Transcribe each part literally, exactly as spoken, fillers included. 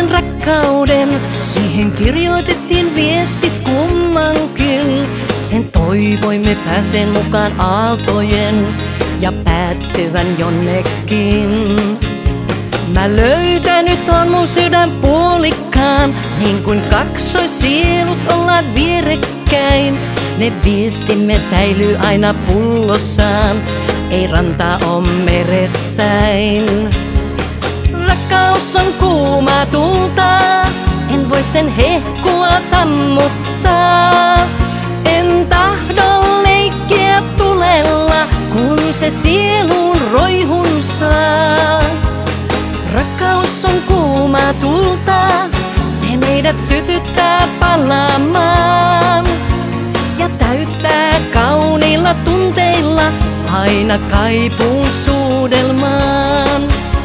uuden rakkauden. Siihen kirjoitettiin viestit kummankin. Sen toivoimme pääsen mukaan aaltojen ja päättyvän jonnekin. Mä löytänyt on mun sydän puolikkaan, niin kuin kaksoissielut ollaan vierekkäin. Ne viestimme säilyy aina pullossaan, ei rantaa on meressäin. Rakkaus on kuumaa tulta, en voi sen hehkua sammuttaa. En tahdo leikkiä tulella, kun se sieluun roihun saa. Rakkaus on kuumaa tulta, se meidät sytyttää palaamaan ja täyttää kauniilla tunteilla aina kaipuun suudelmaan.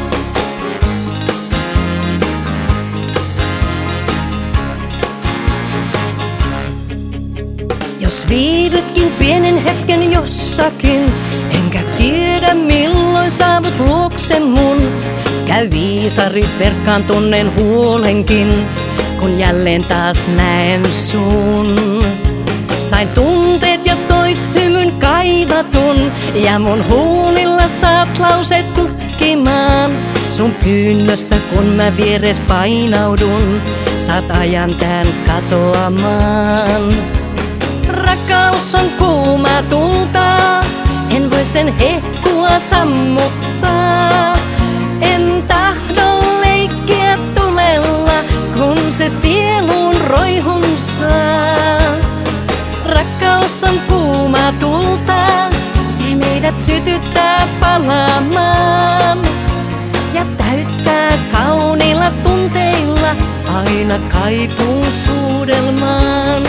Jos viivytkin pienen hetken jossakin, enkä tiedä milloin saavut luokse mun. Käy viisarit verkkaan, tunnen huolenkin, kun jälleen taas näen sun. Sain tunteet ja toit hymyn kaivatun, ja mun huulilla saat lauseet kukkimaan. Sun pyynnöstä kun mä vieres painaudun, saat ajan tän katoamaan. Rakkaus on kuumaa tulta, en voi sen hehkua sammuttaa. En tahdo leikkiä tulella, kun se sieluun roihun saa. Rakkaus on kuumaa tulta, se meidät sytyttää palaamaan ja täyttää kauniilla tunteilla aina kaipuun suudelmaan.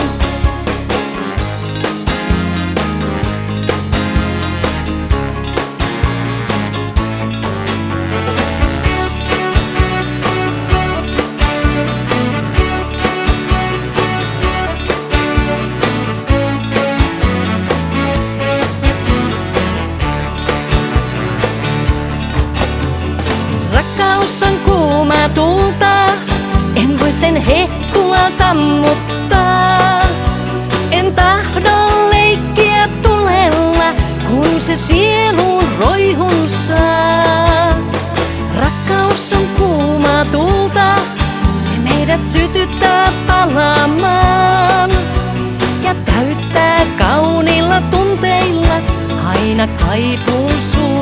Rakkaus on kuumaa tulta, en voi sen hehkua sammuttaa. En tahdo leikkiä tulella, kun se sieluun roihun saa. Rakkaus on kuumaa tulta, se meidät sytyttää palaamaan ja täyttää kauniilla tunteilla aina kaipuun suudelmaan.